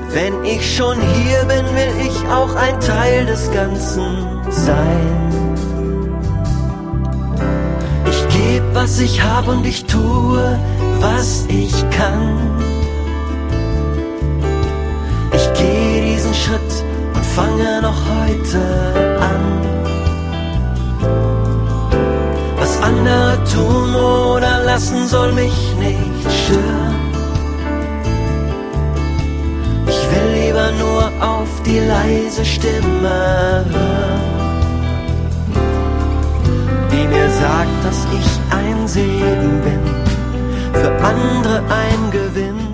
Wenn ich schon hier bin, will ich auch ein Teil des Ganzen sein. Ich geb, was ich hab und ich tue, was ich kann. Ich geh diesen Schritt und fange noch heute an. Was andere tun oder lassen, soll mich nicht stören. Ich will lieber nur auf die leise Stimme hören, die mir sagt, dass ich ein Segen bin, für andere ein Gewinn.